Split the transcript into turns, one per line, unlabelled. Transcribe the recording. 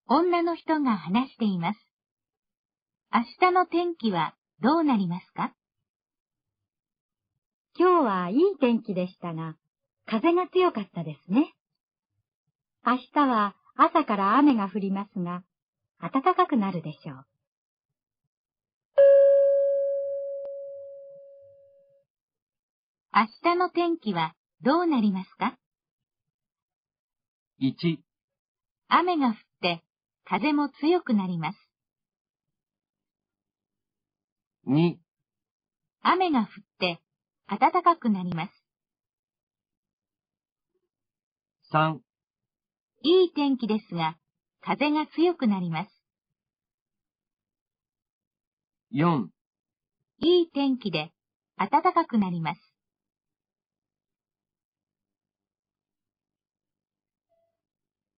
女の人が話しています。明日の天気はどうなりますか？
今日はいい天気でしたが、風が強かったですね。明日は朝から雨が降りますが、暖かくなるでしょう。
明日の天気はどうなりますか？
1、
雨が降って風も強くなります。
2、
雨が降って暖かくなります。
3、
いい天気ですが、風が強くなります。
4、
いい天気で暖かくなります。